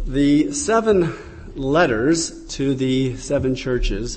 The 7 letters to the 7 churches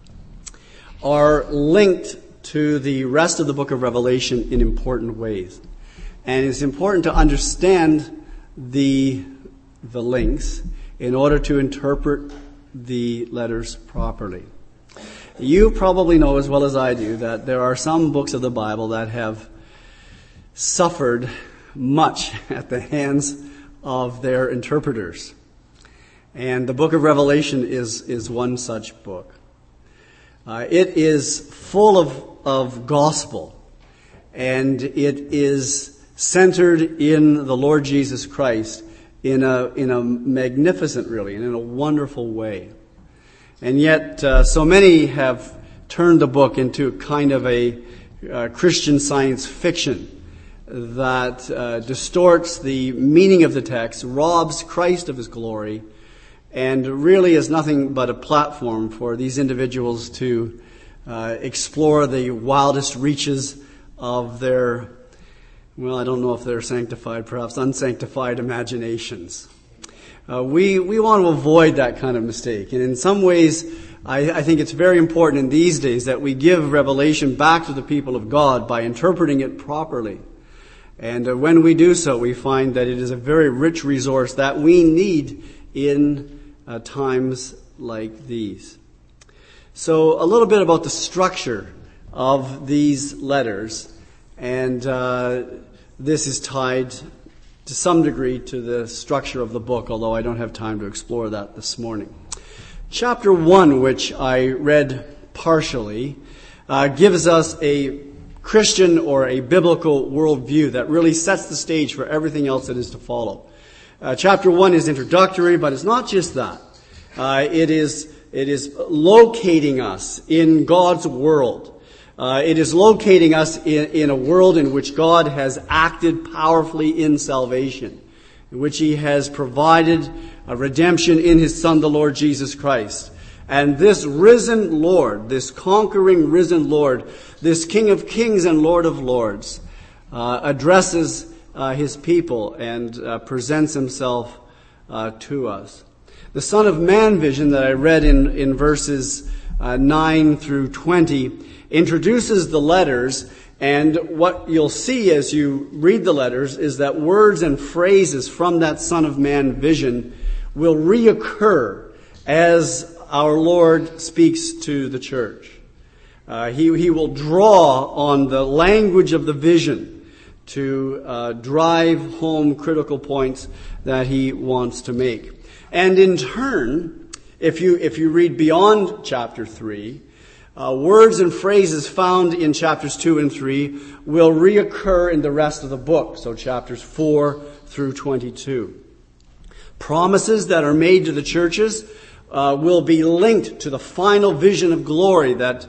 are linked to the rest of the book of Revelation in important ways. And it's important to understand the links in order to interpret the letters properly. You probably know as well as I do that there are some books of the Bible that have suffered much at the hands of their interpreters. And the book of Revelation is one such book. It is full of gospel, and it is centered in the Lord Jesus Christ in a magnificent, really, and in a wonderful way. And yet, so many have turned the book into kind of a Christian science fiction that distorts the meaning of the text, robs Christ of his glory, and really is nothing but a platform for these individuals to explore the wildest reaches of their, well, I don't know if they're sanctified, perhaps unsanctified imaginations. We want to avoid that kind of mistake. And in some ways, I think it's very important in these days that we give Revelation back to the people of God by interpreting it properly. And when we do so, we find that it is a very rich resource that we need in times like these. So a little bit about the structure of these letters. And this is tied to some degree to the structure of the book, although I don't have time to explore that this morning. Chapter 1, which I read partially, gives us a Christian or a biblical worldview that really sets the stage for everything else that is to follow. Chapter 1 is introductory, but it's not just that. It is locating us in God's world. It is locating us in a world in which God has acted powerfully in salvation, in which He has provided a redemption in His Son, the Lord Jesus Christ. And this risen Lord, this conquering risen Lord, this King of Kings and Lord of Lords, addresses His people and presents Himself to us. The Son of Man vision that I read in verses 9 through 20 introduces the letters, and what you'll see as you read the letters is that words and phrases from that Son of Man vision will reoccur as our Lord speaks to the church. He will draw on the language of the vision to drive home critical points that He wants to make. And in turn, if you read beyond chapter 3, words and phrases found in chapters 2 and 3 will reoccur in the rest of the book, so chapters 4 through 22. Promises that are made to the churches will be linked to the final vision of glory that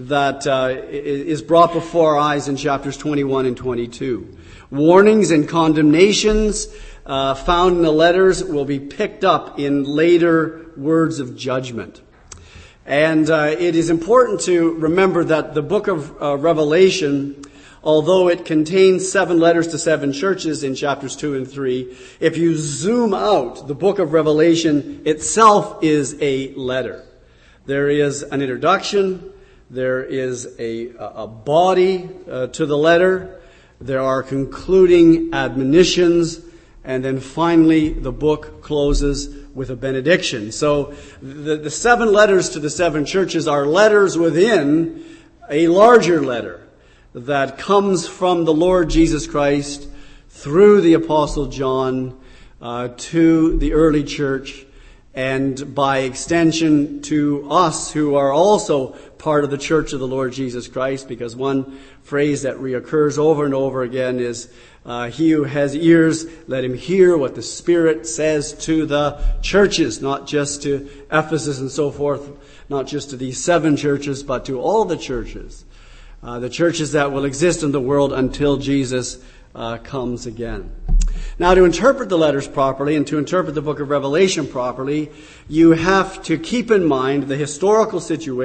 is brought before our eyes in chapters 21 and 22. Warnings and condemnations found in the letters will be picked up in later words of judgment. And it is important to remember that the book of Revelation, although it contains 7 letters to 7 churches in chapters 2 and 3, if you zoom out, the book of Revelation itself is a letter. There is an introduction, there is a body to the letter, there are concluding admonitions, and then finally the book closes with a benediction. So the 7 letters to the 7 churches are letters within a larger letter that comes from the Lord Jesus Christ through the Apostle John to the early church, and by extension to us who are also part of the church of the Lord Jesus Christ, because one phrase that reoccurs over and over again is, he who has ears, let him hear what the Spirit says to the churches, not just to Ephesus and so forth, not just to these 7 churches, but to all the churches that will exist in the world until Jesus comes again. Now, to interpret the letters properly and to interpret the book of Revelation properly, you have to keep in mind the historical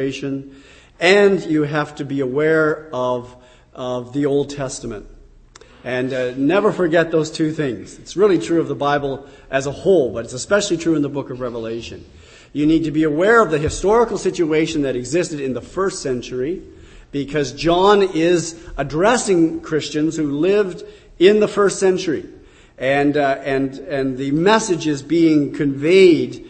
situation, and you have to be aware of the Old Testament. And never forget those two things. It's really true of the Bible as a whole, but it's especially true in the book of Revelation. You need to be aware of the historical situation that existed in the first century, because John is addressing Christians who lived in the first century. And the message is being conveyed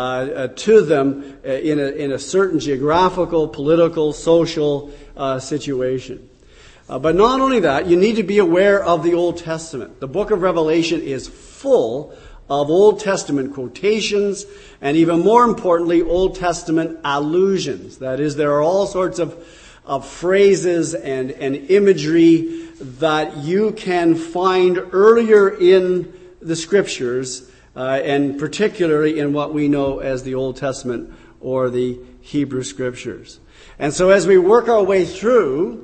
to them in a certain geographical, political, social situation. But not only that, you need to be aware of the Old Testament. The book of Revelation is full of Old Testament quotations and, even more importantly, Old Testament allusions. That is, there are all sorts of phrases and imagery that you can find earlier in the Scriptures, and particularly in what we know as the Old Testament or the Hebrew Scriptures. And so as we work our way through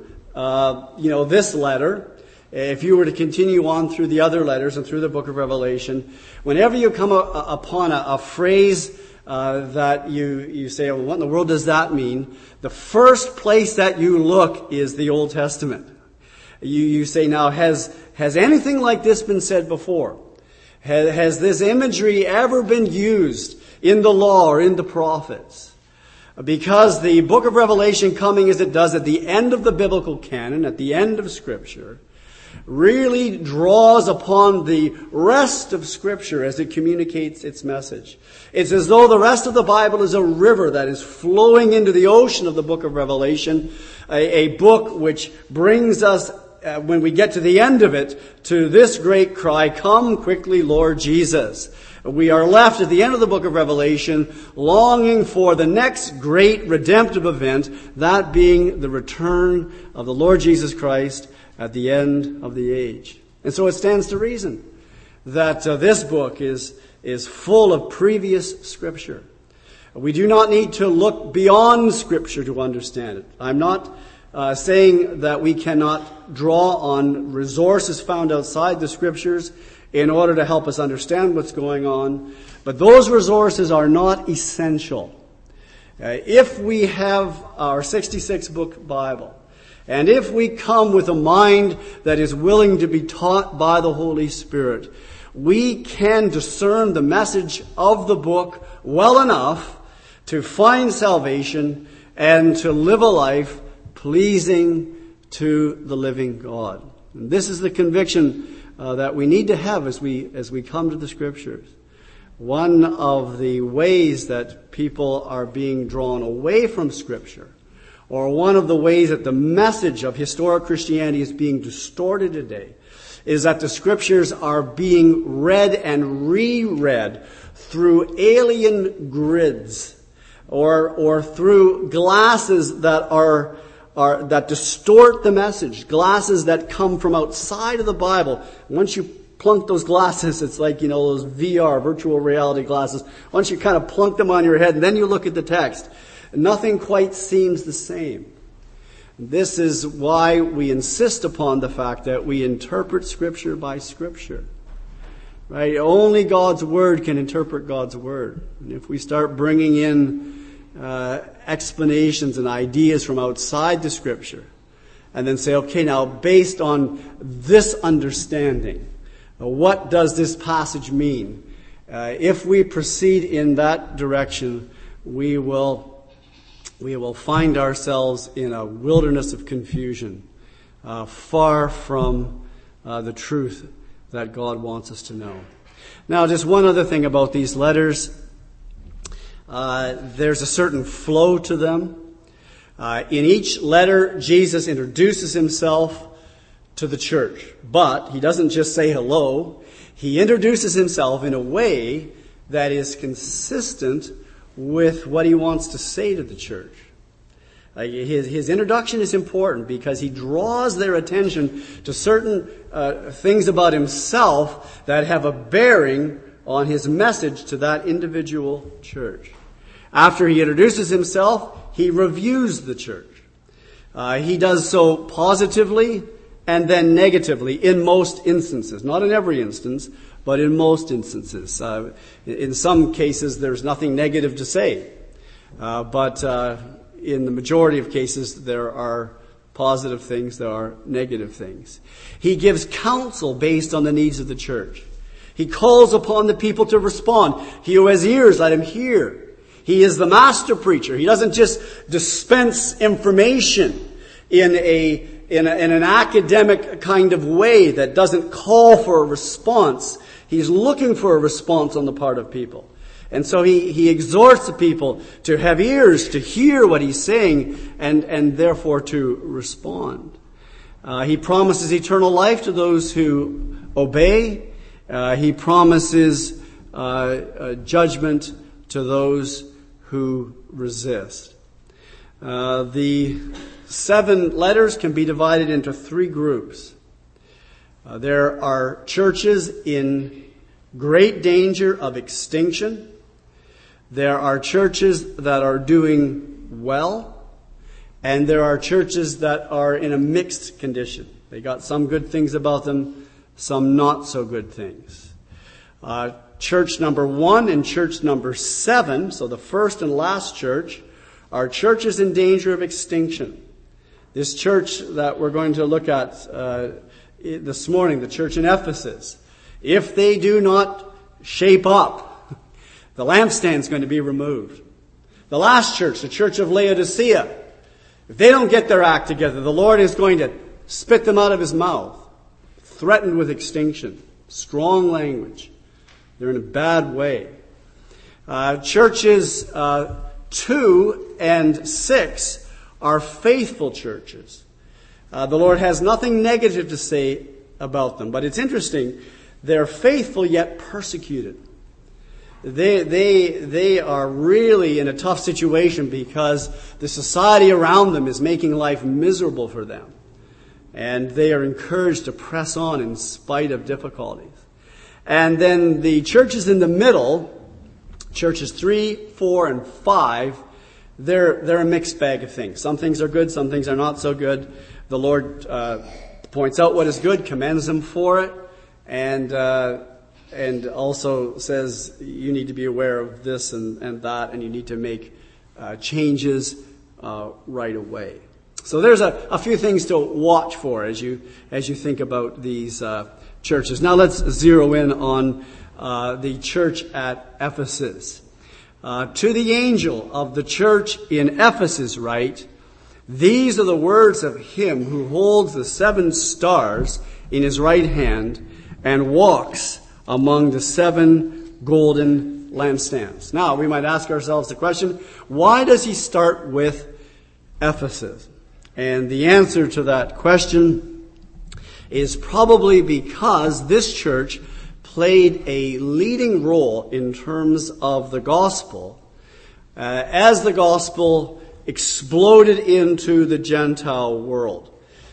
this letter, if you were to continue on through the other letters and through the book of Revelation, whenever you come upon a phrase that you say, well, what in the world does that mean? The first place that you look is the Old Testament. You say, now, has anything like this been said before? Has this imagery ever been used in the law or in the prophets? Because the book of Revelation, coming as it does at the end of the biblical canon, at the end of Scripture, really draws upon the rest of Scripture as it communicates its message. It's as though the rest of the Bible is a river that is flowing into the ocean of the book of Revelation, a book which brings us, when we get to the end of it, to this great cry, "Come quickly, Lord Jesus." We are left at the end of the book of Revelation longing for the next great redemptive event, that being the return of the Lord Jesus Christ at the end of the age. And so it stands to reason that this book is full of previous Scripture. We do not need to look beyond Scripture to understand it. I'm not saying that we cannot draw on resources found outside the Scriptures in order to help us understand what's going on. But those resources are not essential. If we have our 66-book Bible, and if we come with a mind that is willing to be taught by the Holy Spirit, we can discern the message of the book well enough to find salvation and to live a life pleasing to the living God. And this is the conviction that we need to have as we come to the Scriptures. One of the ways that people are being drawn away from Scripture, or one of the ways that the message of historic Christianity is being distorted today, is that the Scriptures are being read and reread through alien grids, or through glasses that distort the message, glasses that come from outside of the Bible. Once you plunk those glasses, it's like, those VR, virtual reality glasses. Once you kind of plunk them on your head and then you look at the text, nothing quite seems the same. This is why we insist upon the fact that we interpret Scripture by Scripture. Right? Only God's Word can interpret God's Word. And if we start bringing in explanations and ideas from outside the Scripture, and then say, okay, now based on this understanding, what does this passage mean? If we proceed in that direction, we will find ourselves in a wilderness of confusion, far from the truth that God wants us to know. Now, just one other thing about these letters. There's a certain flow to them. In each letter, Jesus introduces himself to the church. But he doesn't just say hello. He introduces himself in a way that is consistent with what he wants to say to the church. His introduction is important because he draws their attention to certain things about himself that have a bearing on his message to that individual church. After he introduces himself, he reviews the church. He does so positively and then negatively in most instances. Not in every instance, but in most instances. In some cases, there's nothing negative to say. But in the majority of cases, there are positive things, there are negative things. He gives counsel based on the needs of the church. He calls upon the people to respond. He who has ears, let him hear. He is the master preacher. He doesn't just dispense information in an academic kind of way that doesn't call for a response. He's looking for a response on the part of people. And so he exhorts the people to have ears to hear what he's saying and therefore to respond. He promises eternal life to those who obey. He promises judgment to those who resist. The 7 letters can be divided into 3 groups. There are churches in great danger of extinction. There are churches that are doing well. And there are churches that are in a mixed condition. They got some good things about them, some not so good things. Church number 1 and church number 7, so the first and last church, are churches in danger of extinction. This church that we're going to look at this morning, the church in Ephesus, if they do not shape up, the lampstand's going to be removed. The last church, the church of Laodicea, if they don't get their act together, the Lord is going to spit them out of his mouth, threatened with extinction. Strong language. They're in a bad way. Churches 2 and 6 are faithful churches. The Lord has nothing negative to say about them, but it's interesting. They're faithful yet persecuted. They are really in a tough situation because the society around them is making life miserable for them. And they are encouraged to press on in spite of difficulties. And then the churches in the middle, churches 3, 4, and 5, they're a mixed bag of things. Some things are good, some things are not so good. The Lord points out what is good, commends them for it, and also says you need to be aware of this and that, and you need to make changes right away. So there's a few things to watch for as you think about these churches. Now let's zero in on the church at Ephesus. To the angel of the church in Ephesus write, these are the words of him who holds the 7 stars in his right hand and walks among the 7 golden lampstands. Now, we might ask ourselves the question, why does he start with Ephesus? And the answer to that question is probably because this church played a leading role in terms of the gospel as the gospel exploded into the Gentile world.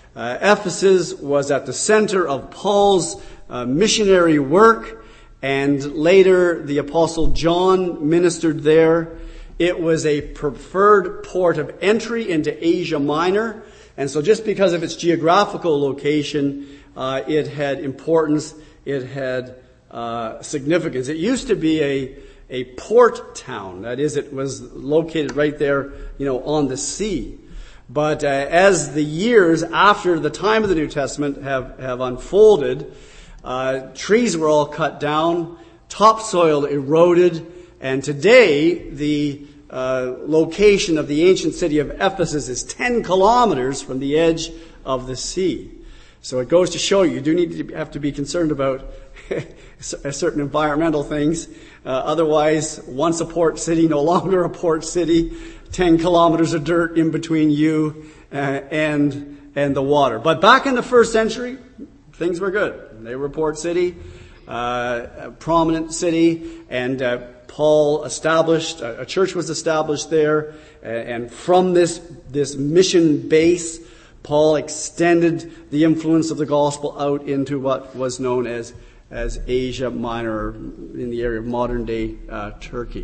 Ephesus was at the center of Paul's missionary work, and later the Apostle John ministered there. It was a preferred port of entry into Asia Minor, and so just because of its geographical location, it had importance, it had significance. It used to be a port town. That is, it was located right there, on the sea. But as the years after the time of the New Testament have unfolded, trees were all cut down, topsoil eroded, and today the location of the ancient city of Ephesus is 10 kilometers from the edge of the sea. So it goes to show you do have to be concerned about certain environmental things. Otherwise, once a port city, no longer a port city, 10 kilometers of dirt in between you and the water. But back in the first century, things were good. They were a port city, a prominent city, and Paul established, a church was established there, and from this mission base, Paul extended the influence of the gospel out into what was known as Asia Minor, in the area of modern-day Turkey.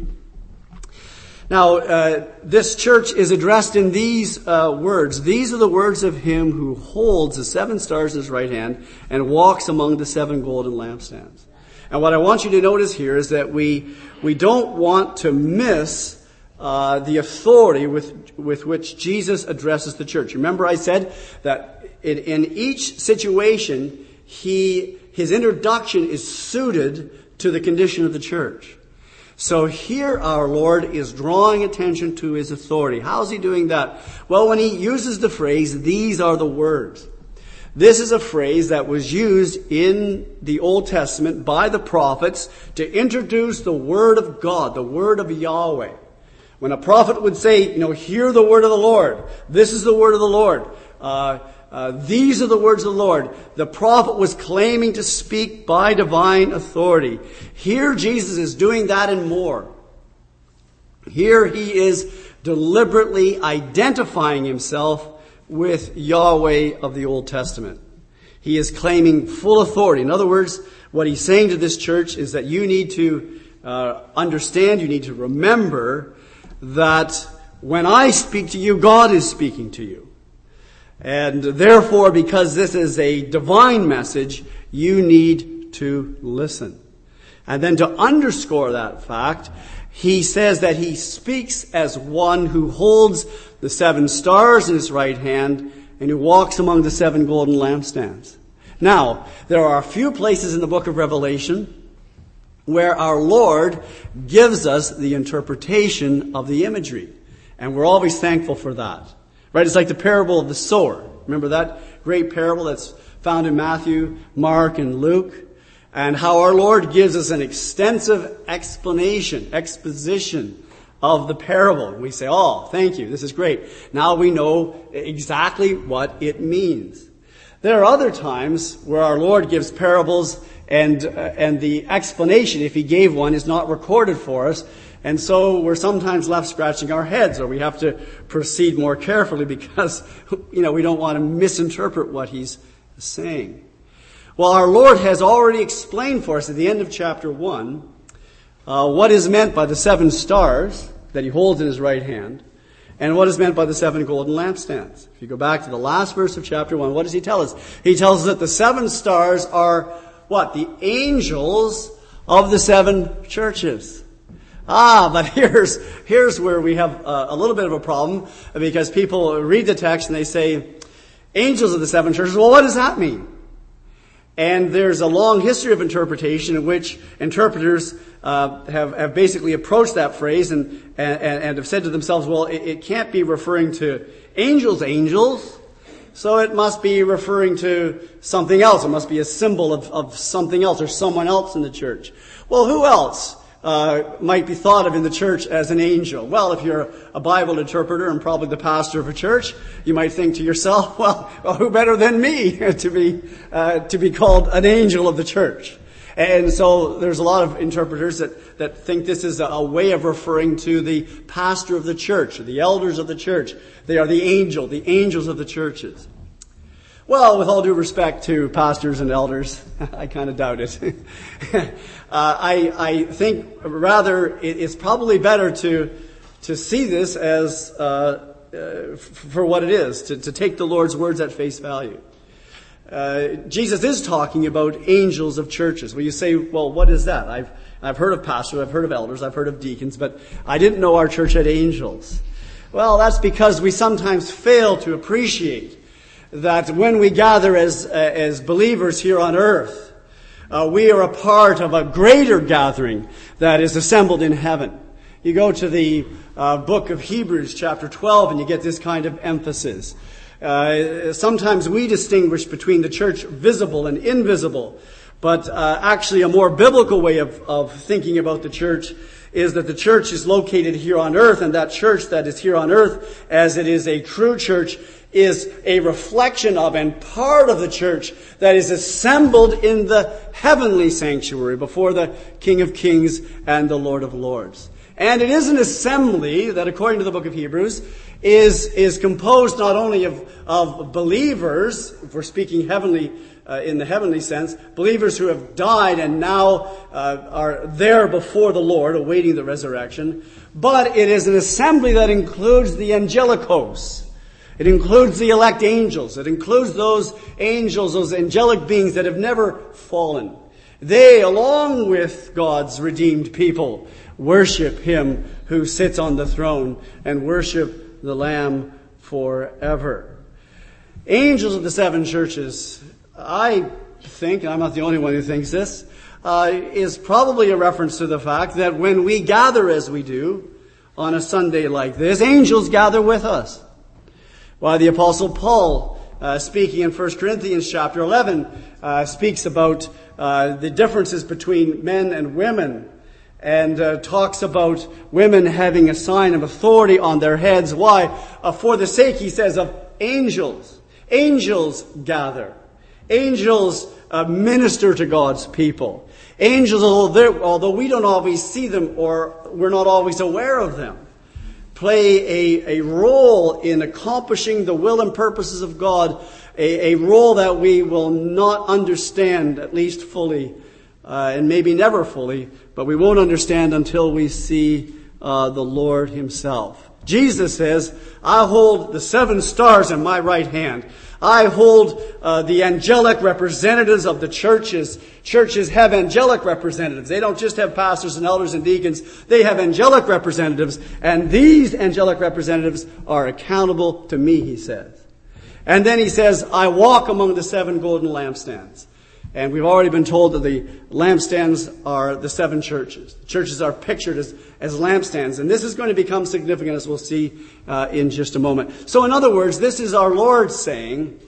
Now, this church is addressed in these words. These are the words of him who holds the 7 stars in his right hand and walks among the 7 golden lampstands. And what I want you to notice here is that we don't want to miss the authority with which Jesus addresses the church. Remember I said that in each situation, his introduction is suited to the condition of the church. So here our Lord is drawing attention to his authority. How is he doing that? Well, when he uses the phrase, "These are the words." This is a phrase that was used in the Old Testament by the prophets to introduce the word of God, the word of Yahweh. When a prophet would say, hear the word of the Lord. This is the word of the Lord. These are the words of the Lord. The prophet was claiming to speak by divine authority. Here Jesus is doing that and more. Here he is deliberately identifying himself with Yahweh of the Old Testament. He is claiming full authority. In other words, what he's saying to this church is that you need to understand, you need to remember that when I speak to you, God is speaking to you. And therefore, because this is a divine message, you need to listen. And then to underscore that fact, he says that he speaks as one who holds the 7 stars in his right hand and who walks among the 7 golden lampstands. Now, there are a few places in the book of Revelation where our Lord gives us the interpretation of the imagery. And we're always thankful for that. Right? It's like the parable of the sower. Remember that great parable that's found in Matthew, Mark, and Luke? And how our Lord gives us an extensive exposition of the parable. We say, oh, thank you, this is great. Now we know exactly what it means. There are other times where our Lord gives parables and the explanation, if he gave one, is not recorded for us. And so we're sometimes left scratching our heads, or we have to proceed more carefully because, we don't want to misinterpret what he's saying. Well, our Lord has already explained for us at the end of chapter 1 what is meant by the 7 stars that he holds in his right hand, and what is meant by the 7 golden lampstands. If you go back to the last verse of chapter 1, what does he tell us? He tells us that the 7 stars are what? The angels of the 7 churches. But here's where we have a little bit of a problem, because people read the text and they say, angels of the 7 churches, well, what does that mean? And there's a long history of interpretation in which interpreters have basically approached that phrase and have said to themselves, well, it can't be referring to angels, so it must be referring to something else. It must be a symbol of something else or someone else in the church. Well, who else might be thought of in the church as an angel? Well, if you're a Bible interpreter and probably the pastor of a church, you might think to yourself, well, who better than me to be called an angel of the church? And so there's a lot of interpreters that think this is a way of referring to the pastor of the church, or the elders of the church. They are the angels of the churches. Well, with all due respect to pastors and elders, I kind of doubt it. I think rather it's probably better to see this as for what it is, to take the Lord's words at face value. Jesus is talking about angels of churches. Well, you say, well, what is that? I've heard of pastors, I've heard of elders, I've heard of deacons, but I didn't know our church had angels. Well, that's because we sometimes fail to appreciate that when we gather as believers here on earth, we are a part of a greater gathering that is assembled in heaven. You go to the book of Hebrews, chapter 12, and you get this kind of emphasis. Sometimes we distinguish between the church visible and invisible, but actually a more biblical way of thinking about the church is that the church is located here on earth, and that church that is here on earth, as it is a true church, is a reflection of and part of the church that is assembled in the heavenly sanctuary before the King of Kings and the Lord of Lords. And it is an assembly that, according to the book of Hebrews, is composed not only of believers, if we're speaking heavenly, in the heavenly sense, believers who have died and now are there before the Lord, awaiting the resurrection, but it is an assembly that includes the angelicos. It includes the elect angels. It includes those angels, those angelic beings that have never fallen. They, along with God's redeemed people, worship him who sits on the throne and worship the Lamb forever. Angels of the seven churches, I think, and I'm not the only one who thinks this, is probably a reference to the fact that when we gather as we do on a Sunday like this, angels gather with us. Why, the Apostle Paul, speaking in 1 Corinthians chapter 11, speaks about the differences between men and women, and talks about women having a sign of authority on their heads. Why? For the sake, he says, of angels. Angels gather. Angels minister to God's people. Angels, although we don't always see them or we're not always aware of them, play a role in accomplishing the will and purposes of God, a role that we will not understand, at least fully, and maybe never fully, but we won't understand until we see the Lord himself. Jesus says, I hold the 7 stars in my right hand. I hold the angelic representatives of the churches. Churches have angelic representatives. They don't just have pastors and elders and deacons. They have angelic representatives. And these angelic representatives are accountable to me, he says. And then he says, I walk among the 7 golden lampstands. And we've already been told that the lampstands are the 7 churches. The churches are pictured as lampstands. And this is going to become significant, as we'll see in just a moment. So in other words, this is our Lord saying,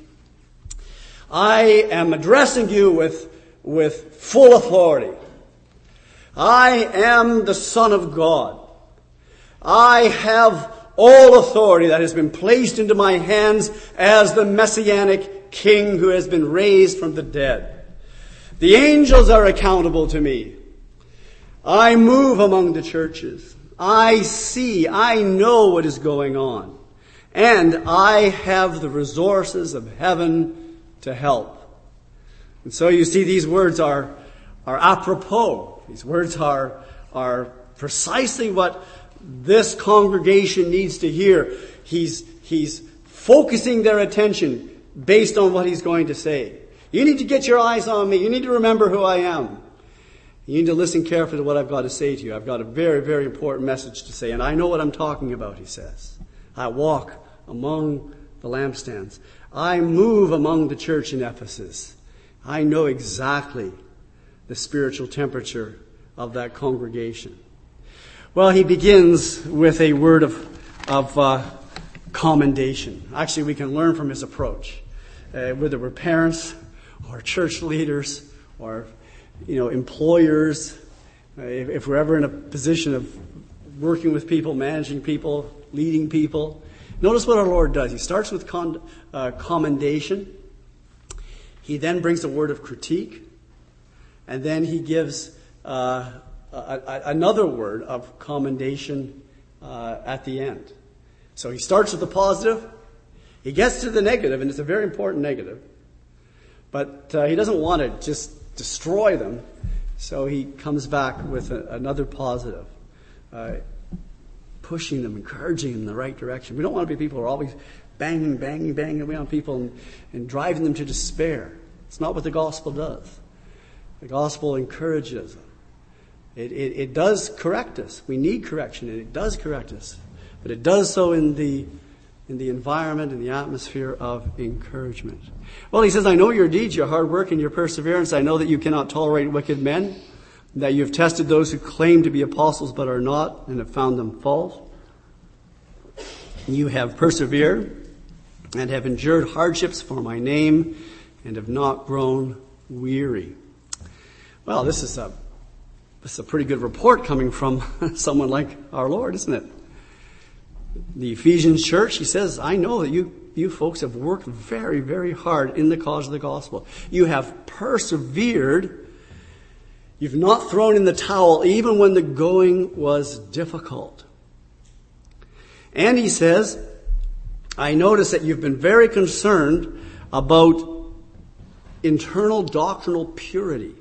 I am addressing you with full authority. I am the Son of God. I have all authority that has been placed into my hands as the Messianic King who has been raised from the dead. The angels are accountable to me. I move among the churches. I see, I know what is going on. And I have the resources of heaven to help. And so you see, these words are apropos. These words are precisely what this congregation needs to hear. He's focusing their attention based on what he's going to say. You need to get your eyes on me. You need to remember who I am. You need to listen carefully to what I've got to say to you. I've got a very, very important message to say, and I know what I'm talking about, he says. I walk among the lampstands. I move among the church in Ephesus. I know exactly the spiritual temperature of that congregation. Well, he begins with a word of commendation. Actually, we can learn from his approach. Whether we're parents or church leaders or employers, if we're ever in a position of working with people, managing people, leading people, notice what our Lord does. He starts with commendation. He then brings a word of critique, and then he gives another word of commendation at the end. So he starts with the positive. He gets to the negative, and it's a very important negative. But he doesn't want to just destroy them, so he comes back with another positive, pushing them, encouraging them in the right direction. We don't want to be people who are always banging away on people and driving them to despair. It's not what the gospel does. The gospel encourages them. It does correct us. We need correction, and it does correct us. But it does so in the environment, in the atmosphere of encouragement. Well, he says, I know your deeds, your hard work, and your perseverance. I know that you cannot tolerate wicked men, that you have tested those who claim to be apostles but are not, and have found them false. You have persevered and have endured hardships for my name, and have not grown weary. Well, this is a pretty good report coming from someone like our Lord, isn't it? The Ephesians church, he says, I know that you folks have worked very, very hard in the cause of the gospel. You have persevered. You've not thrown in the towel even when the going was difficult. And he says, I notice that you've been very concerned about internal doctrinal purity.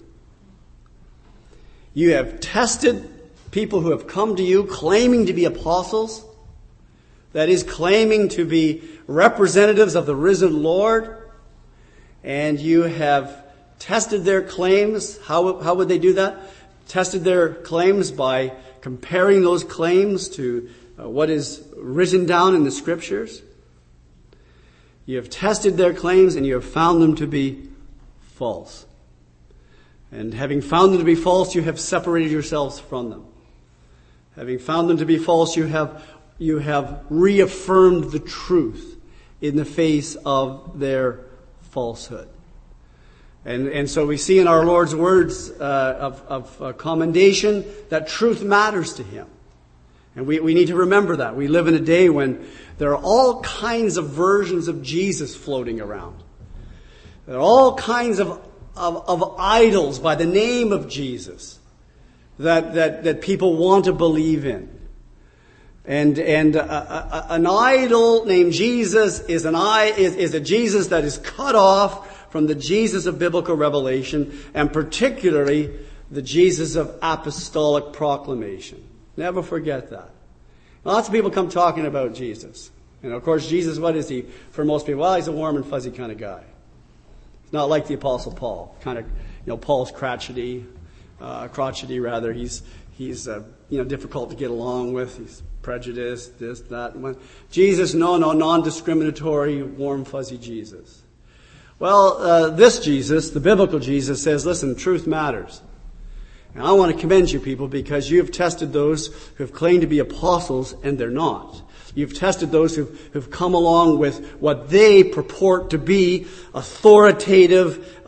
You have tested people who have come to you claiming to be apostles, that is, claiming to be representatives of the risen Lord, and you have tested their claims. How would they do that? Tested their claims by comparing those claims to what is written down in the Scriptures. You have tested their claims and you have found them to be false. And having found them to be false, you have separated yourselves from them. Having found them to be false, you have reaffirmed the truth in the face of their falsehood. And so we see in our Lord's words of commendation that truth matters to Him. And we need to remember that. We live in a day when there are all kinds of versions of Jesus floating around. There are all kinds of idols by the name of Jesus that people want to believe in. And an idol named Jesus is a Jesus that is cut off from the Jesus of biblical revelation, and particularly the Jesus of apostolic proclamation. Never forget that. Lots of people come talking about Jesus. And of course, Jesus, what is he for most people? Well, he's a warm and fuzzy kind of guy. He's not like the Apostle Paul. Kind of, Paul's crotchety rather. He's difficult to get along with. He's prejudiced, this, that. Jesus, no, non-discriminatory, warm, fuzzy Jesus. Well, this Jesus, the biblical Jesus, says, listen, truth matters. And I want to commend you people because you have tested those who have claimed to be apostles and they're not. You've tested those who've come along with what they purport to be authoritative,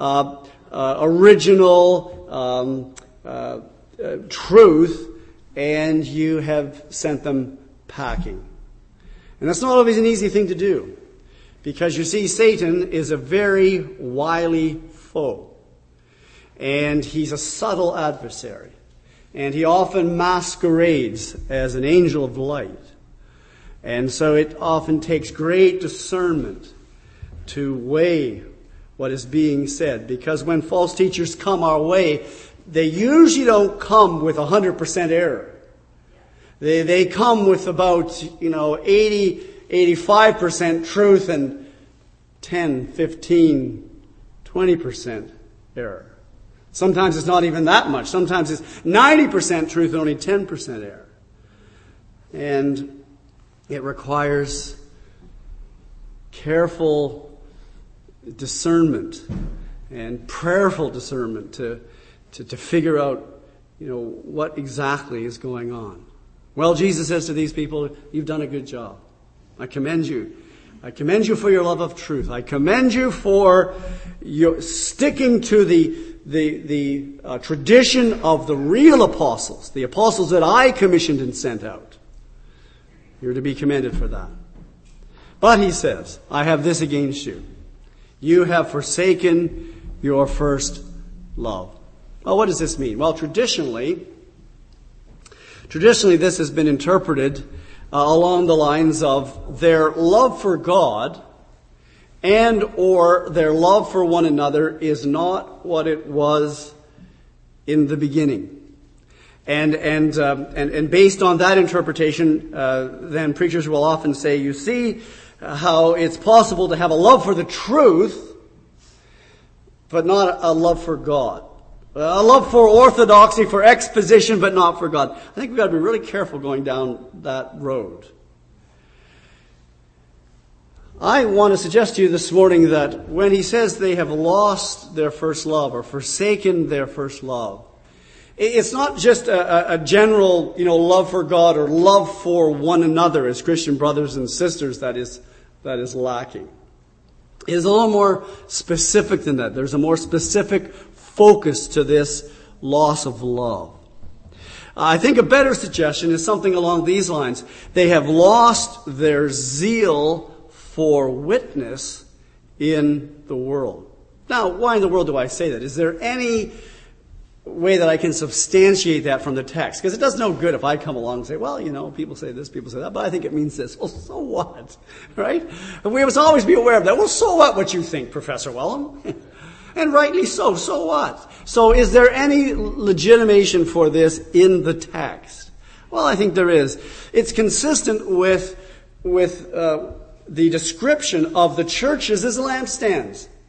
original truth, and you have sent them packing. And that's not always an easy thing to do. Because you see, Satan is a very wily foe. And he's a subtle adversary. And he often masquerades as an angel of light. And so it often takes great discernment to weigh what is being said. Because when false teachers come our way, they usually don't come with 100% error. They come with about, 80, 85% truth and 10, 15, 20% error. Sometimes it's not even that much. Sometimes it's 90% truth and only 10% error. And it requires careful discernment and prayerful discernment to figure out, what exactly is going on. Well, Jesus says to these people, you've done a good job. I commend you. I commend you for your love of truth. I commend you for your sticking to the tradition of the real apostles, the apostles that I commissioned and sent out. You're to be commended for that. But he says, I have this against you. You have forsaken your first love. Well, what does this mean? Well, traditionally this has been interpreted along the lines of their love for God and or their love for one another is not what it was in the beginning. And based on that interpretation, then preachers will often say, you see how it's possible to have a love for the truth, but not a love for God. A love for orthodoxy, for exposition, but not for God. I think we've got to be really careful going down that road. I want to suggest to you this morning that when he says they have lost their first love or forsaken their first love, it's not just a general, love for God or love for one another as Christian brothers and sisters that is lacking. It is a little more specific than that. There's a more specific focus to this loss of love. I think a better suggestion is something along these lines. They have lost their zeal for witness in the world. Now, why in the world do I say that? Is there any way that I can substantiate that from the text? Because it does no good if I come along and say, well, people say this, people say that, but I think it means this. Well, so what? Right? And we must always be aware of that. Well, so what you think, Professor Wellham? And rightly so. So what? So is there any legitimation for this in the text? Well, I think there is. It's consistent with the description of the churches as lampstands.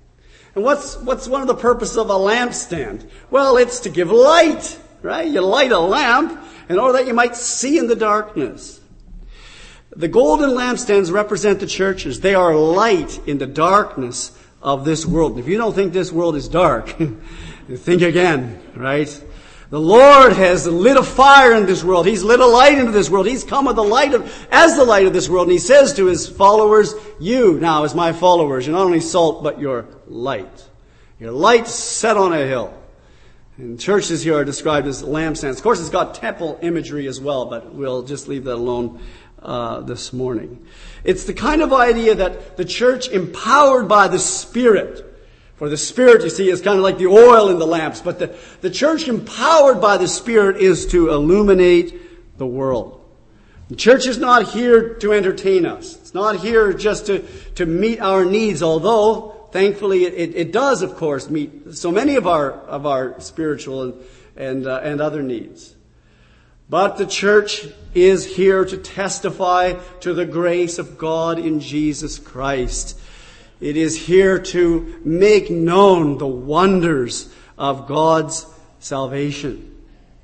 And what's one of the purposes of a lampstand? Well, it's to give light, right? You light a lamp in order that you might see in the darkness. The golden lampstands represent the churches. They are light in the darkness of this world. If you don't think this world is dark, think again, right? The Lord has lit a fire in this world. He's lit a light into this world. He's come with as the light of this world. And he says to his followers, you now as my followers, you're not only salt, but you're light. Your light set on a hill. And churches here are described as lampstands. Of course, it's got temple imagery as well, but we'll just leave that alone this morning. It's the kind of idea that the church, empowered by the Spirit, for the Spirit, you see, is kind of like the oil in the lamps, but the church empowered by the Spirit is to illuminate the world. The church is not here to entertain us. It's not here just to meet our needs, although thankfully it does, of course, meet so many of our spiritual and other needs. But the church is here to testify to the grace of God in Jesus Christ. It is here to make known the wonders of God's salvation.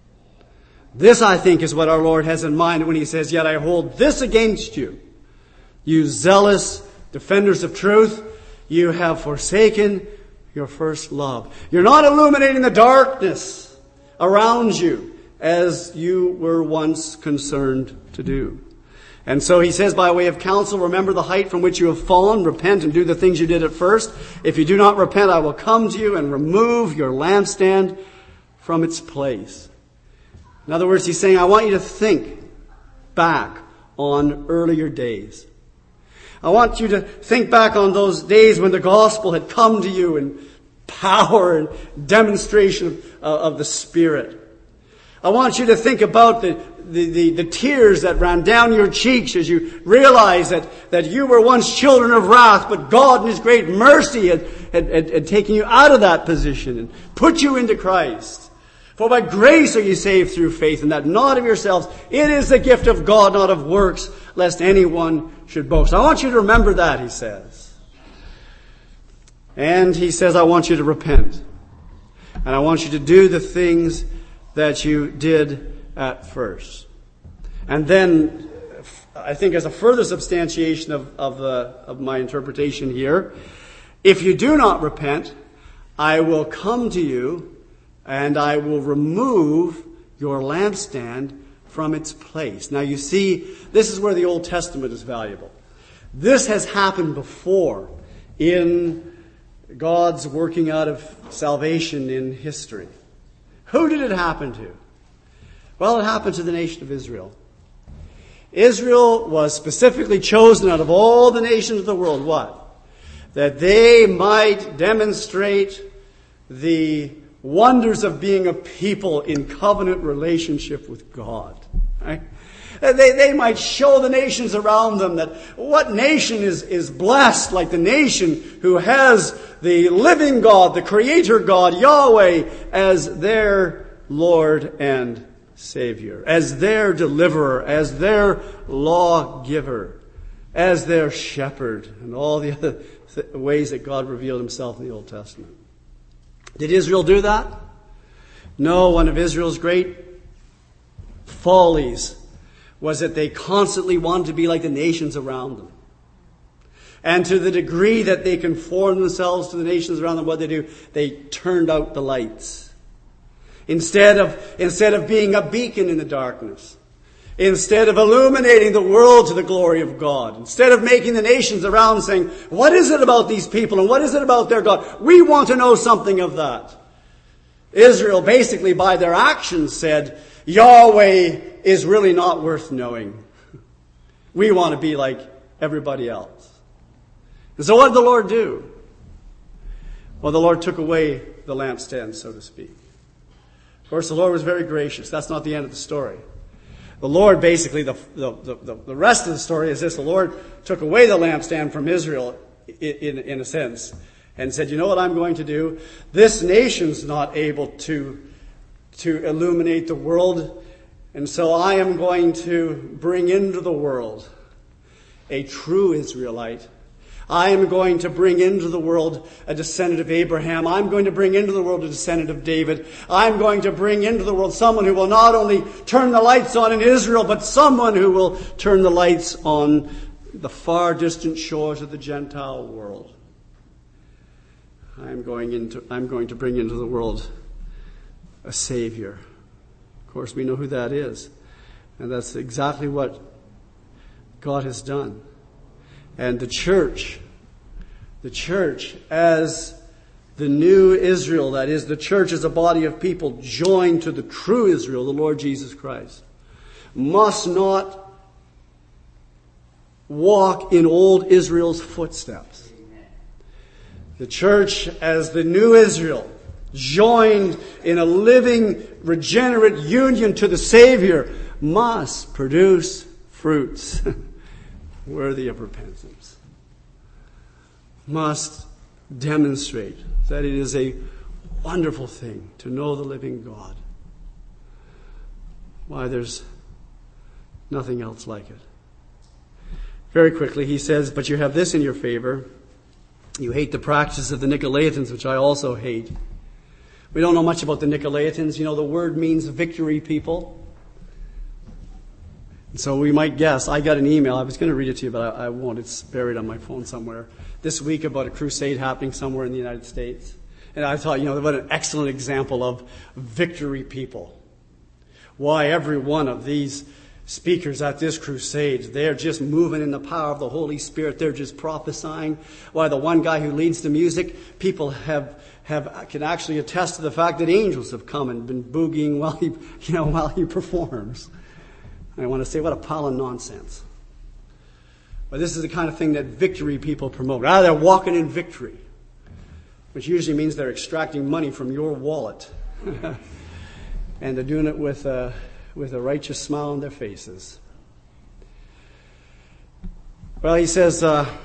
This, I think, is what our Lord has in mind when he says, yet I hold this against you, you zealous defenders of truth, you have forsaken your first love. You're not illuminating the darkness around you as you were once concerned to do. And so he says by way of counsel, remember the height from which you have fallen, repent and do the things you did at first. If you do not repent, I will come to you and remove your lampstand from its place. In other words, he's saying, I want you to think back on earlier days. I want you to think back on those days when the gospel had come to you in power and demonstration of the Spirit. I want you to think about the tears that ran down your cheeks as you realized that you were once children of wrath, but God in His great mercy had taken you out of that position and put you into Christ. For by grace are you saved through faith, and that not of yourselves. It is the gift of God, not of works, lest anyone should boast. I want you to remember that, he says. And he says, I want you to repent. And I want you to do the things that you did at first. And then, I think as a further substantiation of my interpretation here, if you do not repent, I will come to you and I will remove your lampstand from its place. Now you see, this is where the Old Testament is valuable. This has happened before in God's working out of salvation in history. Who did it happen to? Well, it happened to the nation of Israel. Israel was specifically chosen out of all the nations of the world. What? That they might demonstrate the wonders of being a people in covenant relationship with God. Right? They might show the nations around them that what nation is blessed like the nation who has the living God, the Creator God, Yahweh, as their Lord and Savior, as their deliverer, as their lawgiver, as their shepherd, and all the other ways that God revealed Himself in the Old Testament. Did Israel do that? No, one of Israel's great follies was that they constantly wanted to be like the nations around them. And to the degree that they conformed themselves to the nations around them, what they do? They turned out the lights. Instead of being a beacon in the darkness. Instead of illuminating the world to the glory of God. Instead of making the nations around saying, what is it about these people and what is it about their God? We want to know something of that. Israel basically by their actions said, Yahweh is really not worth knowing. We want to be like everybody else. And so what did the Lord do? Well, the Lord took away the lampstand, so to speak. Of course, the Lord was very gracious. That's not the end of the story. The Lord basically, the rest of the story is this. The Lord took away the lampstand from Israel in a sense and said, you know what I'm going to do? This nation's not able to illuminate the world, and so I am going to bring into the world a true Israelite. I am going to bring into the world a descendant of Abraham. I'm going to bring into the world a descendant of David. I'm going to bring into the world someone who will not only turn the lights on in Israel, but someone who will turn the lights on the far distant shores of the Gentile world. I'm going to bring into the world a Savior. Of course, we know who that is. And that's exactly what God has done. And the church as the new Israel, that is, the church as a body of people joined to the true Israel, the Lord Jesus Christ, must not walk in old Israel's footsteps. The church as the new Israel, joined in a living, regenerate union to the Savior, must produce fruits worthy of repentance. Must demonstrate that it is a wonderful thing to know the living God. Why, there's nothing else like it. Very quickly, he says, but you have this in your favor. You hate the practice of the Nicolaitans, which I also hate. We don't know much about the Nicolaitans. You know, the word means victory people. So we might guess. I got an email. I was going to read it to you, but I won't. It's buried on my phone somewhere. This week about a crusade happening somewhere in the United States. And I thought, what an excellent example of victory people. Why, every one of these speakers at this crusade, they're just moving in the power of the Holy Spirit. They're just prophesying. Why, the one guy who leads the music, people can actually attest to the fact that angels have come and been boogieing while he performs. I want to say, what a pile of nonsense. But this is the kind of thing that victory people promote. They're walking in victory, which usually means they're extracting money from your wallet. And they're doing it with a righteous smile on their faces. Well, he says,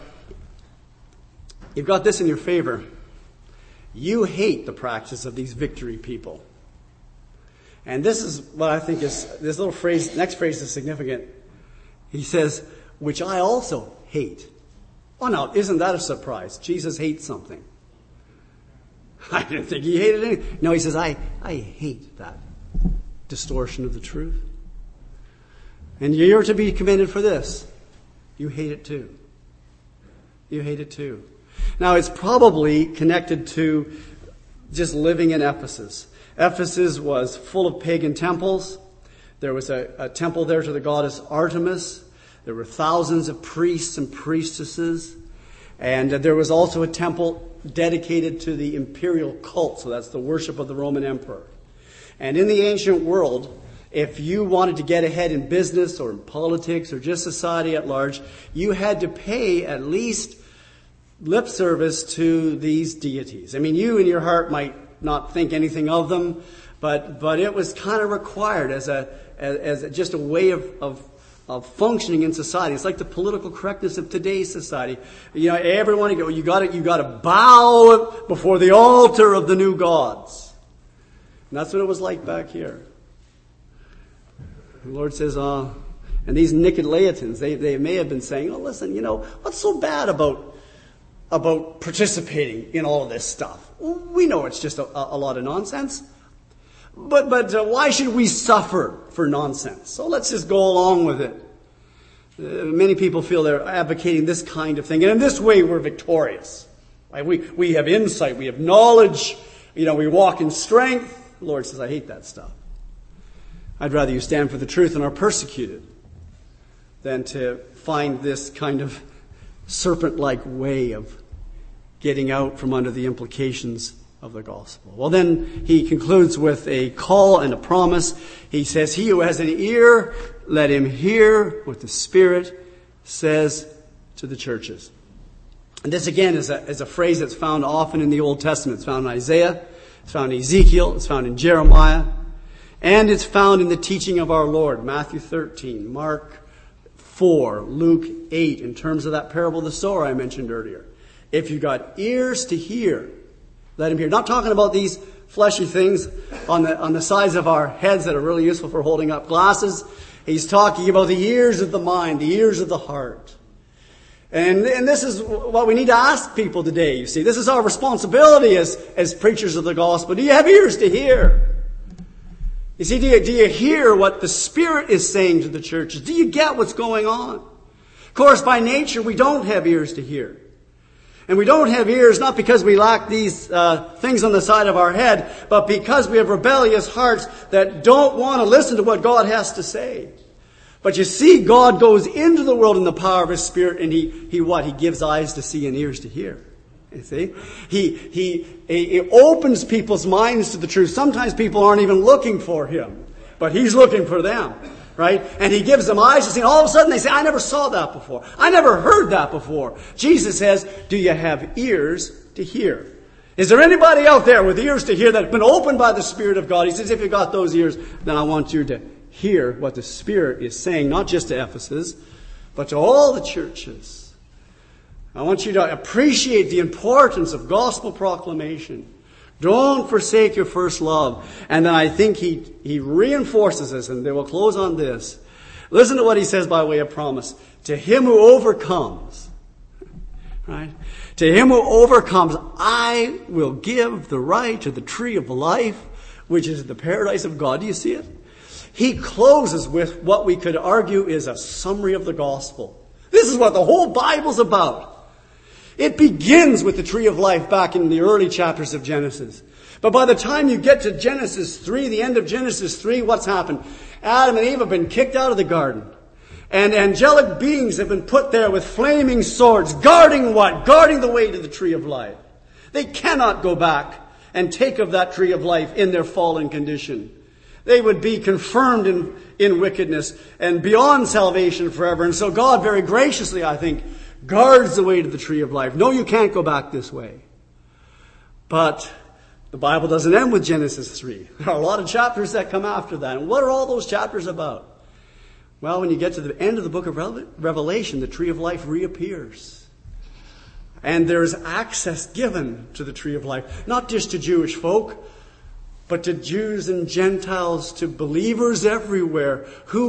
you've got this in your favor. You hate the practice of these victory people. And this is what I think is, this little phrase, next phrase is significant. He says, which I also hate. Oh, now, isn't that a surprise? Jesus hates something. I didn't think he hated anything. No, he says, I hate that distortion of the truth. And you're to be commended for this. You hate it too. You hate it too. Now, it's probably connected to just living in Ephesus. Ephesus was full of pagan temples. There was a temple there to the goddess Artemis. There were thousands of priests and priestesses. And there was also a temple dedicated to the imperial cult. So that's the worship of the Roman emperor. And in the ancient world, if you wanted to get ahead in business or in politics or just society at large, you had to pay at least lip service to these deities. I mean, you in your heart might not think anything of them, but it was kind of required as just a way of functioning in society. It's like the political correctness of today's society. Everyone you got to bow before the altar of the new gods. And that's what it was like back here. The Lord says, and these Nicolaitans, they may have been saying, listen, what's so bad about participating in all this stuff? We know it's just a lot of nonsense. But why should we suffer for nonsense? So let's just go along with it. Many people feel they're advocating this kind of thing. And in this way, we're victorious. Right? We have insight. We have knowledge. We walk in strength. The Lord says, I hate that stuff. I'd rather you stand for the truth and are persecuted than to find this kind of serpent-like way of getting out from under the implications of the gospel. Well, then he concludes with a call and a promise. He says, he who has an ear, let him hear what the Spirit says to the churches. And this again is a phrase that's found often in the Old Testament. It's found in Isaiah, it's found in Ezekiel, it's found in Jeremiah, and it's found in the teaching of our Lord, Matthew 13, Mark 4, Luke 8, in terms of that parable of the sower I mentioned earlier. If you got ears to hear, let him hear. Not talking about these fleshy things on the sides of our heads that are really useful for holding up glasses. He's talking about the ears of the mind, the ears of the heart. And this is what we need to ask people today, you see. This is our responsibility as preachers of the gospel. Do you have ears to hear? You see, do you hear what the Spirit is saying to the churches? Do you get what's going on? Of course, by nature, we don't have ears to hear. And we don't have ears not because we lack these things on the side of our head, but because we have rebellious hearts that don't want to listen to what God has to say. But you see, God goes into the world in the power of His Spirit, and He gives eyes to see and ears to hear. You see? He opens people's minds to the truth. Sometimes people aren't even looking for Him, but He's looking for them. Right? And He gives them eyes to see, and all of a sudden they say, I never saw that before. I never heard that before. Jesus says, do you have ears to hear? Is there anybody out there with ears to hear that's been opened by the Spirit of God? He says, if you've got those ears, then I want you to hear what the Spirit is saying, not just to Ephesus, but to all the churches. I want you to appreciate the importance of gospel proclamation. Don't forsake your first love. And then I think he reinforces this, and they will close on this. Listen to what he says by way of promise. To him who overcomes, right? To him who overcomes, I will give the right to the tree of life, which is the paradise of God. Do you see it? He closes with what we could argue is a summary of the gospel. This is what the whole Bible's about. It begins with the tree of life back in the early chapters of Genesis. But by the time you get to Genesis 3, the end of Genesis 3, what's happened? Adam and Eve have been kicked out of the garden. And angelic beings have been put there with flaming swords, guarding what? Guarding the way to the tree of life. They cannot go back and take of that tree of life in their fallen condition. They would be confirmed in wickedness and beyond salvation forever. And so God very graciously, I think, guards the way to the tree of life. No, you can't go back this way. But the Bible doesn't end with Genesis 3. There are a lot of chapters that come after that. And what are all those chapters about? Well, when you get to the end of the book of Revelation, the tree of life reappears. And there's access given to the tree of life. Not just to Jewish folk, but to Jews and Gentiles, to believers everywhere.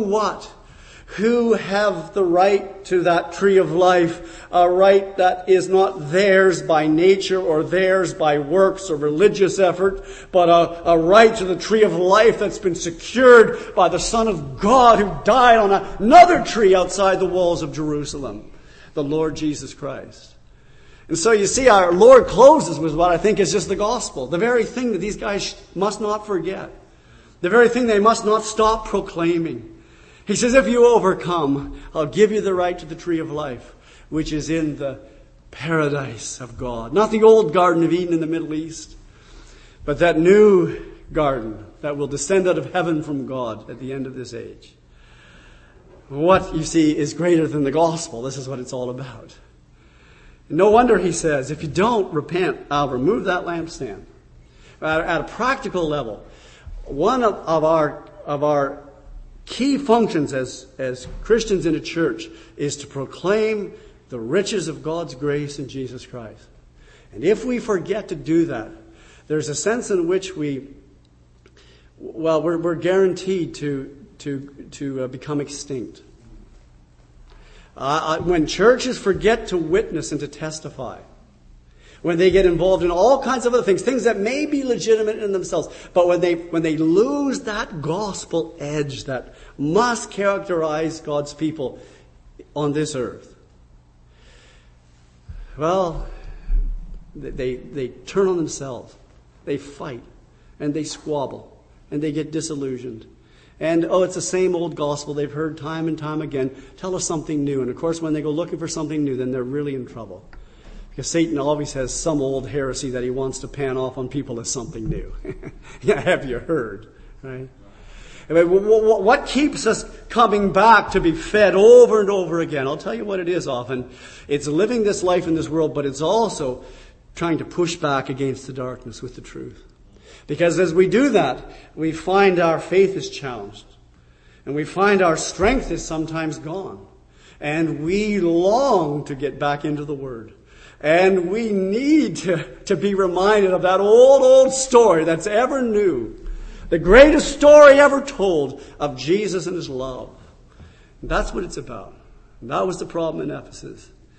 Who have the right to that tree of life, a right that is not theirs by nature or theirs by works or religious effort, but a right to the tree of life that's been secured by the Son of God who died on another tree outside the walls of Jerusalem, the Lord Jesus Christ. And so you see, our Lord closes with what I think is just the gospel, the very thing that these guys must not forget, the very thing they must not stop proclaiming. He says, if you overcome, I'll give you the right to the tree of life, which is in the paradise of God. Not the old Garden of Eden in the Middle East, but that new garden that will descend out of heaven from God at the end of this age. What, you see, is greater than the gospel. This is what it's all about. No wonder he says, if you don't repent, I'll remove that lampstand. At a practical level, one of our key functions as Christians in a church is to proclaim the riches of God's grace in Jesus Christ. And if we forget to do that, there's a sense in which we're guaranteed to become extinct. When churches forget to witness and to testify, when they get involved in all kinds of other things that may be legitimate in themselves, but when they lose that gospel edge that must characterize God's people on this earth, well, they turn on themselves, they fight, and they squabble, and they get disillusioned. And, it's the same old gospel they've heard time and time again. Tell us something new. And of course, when they go looking for something new, then they're really in trouble. Because Satan always has some old heresy that he wants to pan off on people as something new. Yeah, have you heard? Right? What keeps us coming back to be fed over and over again? I'll tell you what it is often. It's living this life in this world, but it's also trying to push back against the darkness with the truth. Because as we do that, we find our faith is challenged. And we find our strength is sometimes gone. And we long to get back into the Word. And we need to be reminded of that old story that's ever new. The greatest story ever told of Jesus and His love. And that's what it's about. And that was the problem in Ephesus.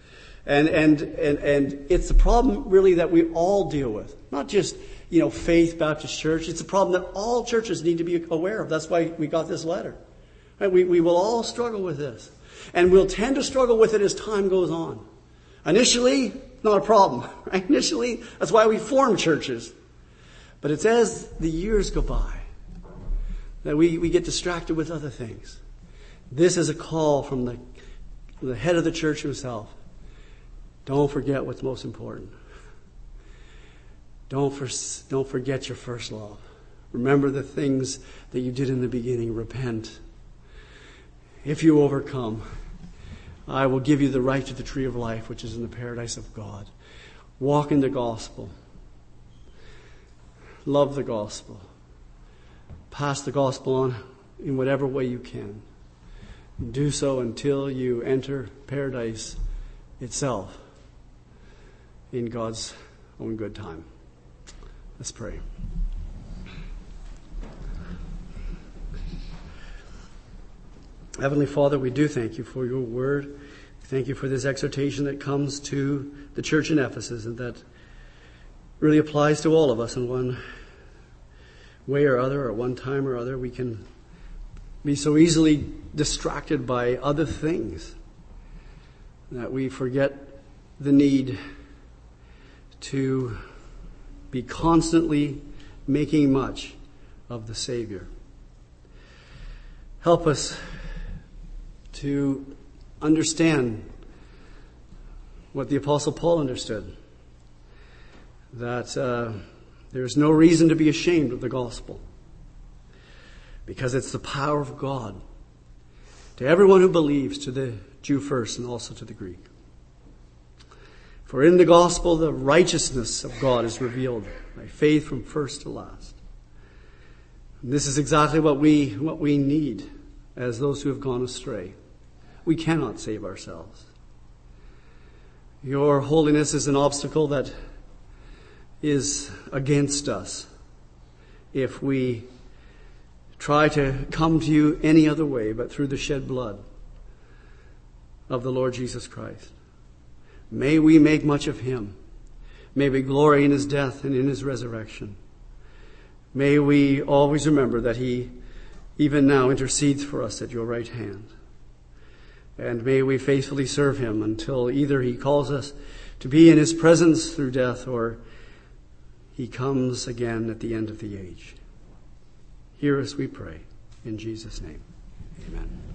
And it's the problem really that we all deal with. Not just, Faith Baptist Church. It's a problem that all churches need to be aware of. That's why we got this letter. Right? We will all struggle with this. And we'll tend to struggle with it as time goes on. Initially, not a problem. Right? Initially, that's why we form churches. But it's as the years go by that we get distracted with other things. This is a call from the head of the church himself. Don't forget what's most important. Don't forget your first love. Remember the things that you did in the beginning. Repent. If you overcome, I will give you the right to the tree of life, which is in the paradise of God. Walk in the gospel. Love the gospel. Pass the gospel on in whatever way you can. Do so until you enter paradise itself in God's own good time. Let's pray. Heavenly Father, we do thank you for your word. Thank you for this exhortation that comes to the church in Ephesus and that really applies to all of us in one way or other, or at one time or other. We can be so easily distracted by other things that we forget the need to be constantly making much of the Savior. Help us to understand what the Apostle Paul understood, that there is no reason to be ashamed of the gospel, because it's the power of God to everyone who believes, to the Jew first and also to the Greek. For in the gospel, the righteousness of God is revealed by faith from first to last. And this is exactly what we need as those who have gone astray. We cannot save ourselves. Your holiness is an obstacle that is against us if we try to come to you any other way but through the shed blood of the Lord Jesus Christ. May we make much of him. May we glory in his death and in his resurrection. May we always remember that he even now intercedes for us at your right hand. And may we faithfully serve him until either he calls us to be in his presence through death, or he comes again at the end of the age. Hear us, we pray. In Jesus' name, amen.